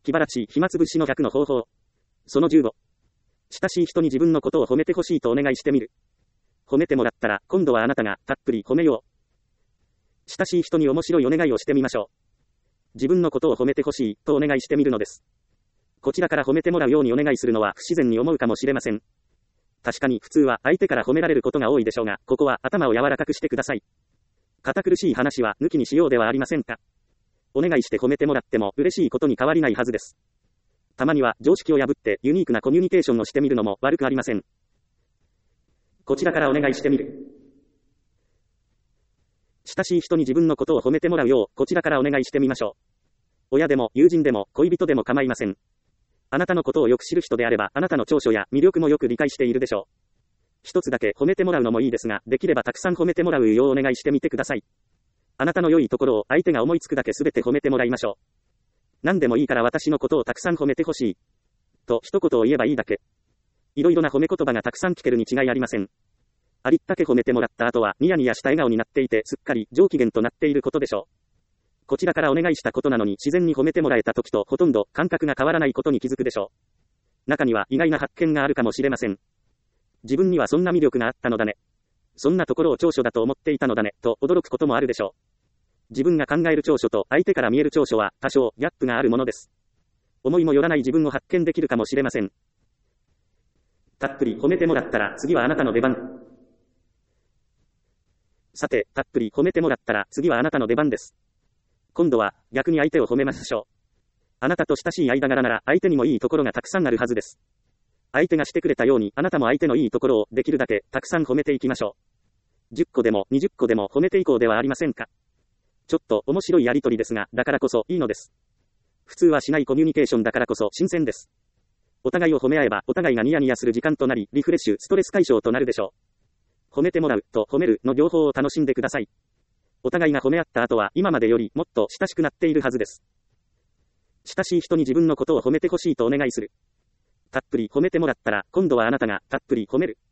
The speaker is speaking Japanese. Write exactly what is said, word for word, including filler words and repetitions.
気晴らし、暇つぶしのひゃくの方法。そのじゅうご。親しい人に自分のことを褒めてほしいとお願いしてみる。褒めてもらったら、今度はあなたがたっぷり褒めよう。親しい人に面白いお願いをしてみましょう。自分のことを褒めてほしいとお願いしてみるのです。こちらから褒めてもらうようにお願いするのは不自然に思うかもしれません。確かに普通は相手から褒められることが多いでしょうが、ここは頭を柔らかくしてください。堅苦しい話は抜きにしようではありませんか。お願いして褒めてもらっても嬉しいことに変わりないはずです。たまには常識を破ってユニークなコミュニケーションをしてみるのも悪くありません。こちらからお願いしてみる。親しい人に自分のことを褒めてもらうよう、こちらからお願いしてみましょう。親でも友人でも恋人でも構いません。あなたのことをよく知る人であれば、あなたの長所や魅力もよく理解しているでしょう。一つだけ褒めてもらうのもいいですが、できればたくさん褒めてもらうようお願いしてみてください。あなたの良いところを相手が思いつくだけすべて褒めてもらいましょう。何でもいいから私のことをたくさん褒めてほしい。と一言を言えばいいだけ。いろいろな褒め言葉がたくさん聞けるに違いありません。ありったけ褒めてもらった後はニヤニヤした笑顔になっていてすっかり上機嫌となっていることでしょう。こちらからお願いしたことなのに自然に褒めてもらえた時とほとんど感覚が変わらないことに気づくでしょう。中には意外な発見があるかもしれません。自分にはそんな魅力があったのだね。そんなところを長所だと思っていたのだね、と驚くこともあるでしょう。自分が考える長所と相手から見える長所は多少ギャップがあるものです。思いもよらない自分を発見できるかもしれません。たっぷり褒めてもらったら次はあなたの出番。さて、たっぷり褒めてもらったら次はあなたの出番です。今度は逆に相手を褒めましょう。あなたと親しい間柄なら相手にもいいところがたくさんあるはずです。相手がしてくれたようにあなたも相手のいいところをできるだけたくさん褒めていきましょう。じゅっこでもにじゅっこでも褒めていこうではありませんか。ちょっと面白いやりとりですが、だからこそいいのです。普通はしないコミュニケーションだからこそ新鮮です。お互いを褒め合えばお互いがニヤニヤする時間となり、リフレッシュ、ストレス解消となるでしょう。褒めてもらうと褒めるの両方を楽しんでください。お互いが褒め合った後は今までよりもっと親しくなっているはずです。親しい人に自分のことを褒めてほしいとお願いする。たっぷり褒めてもらったら今度はあなたがたっぷり褒める。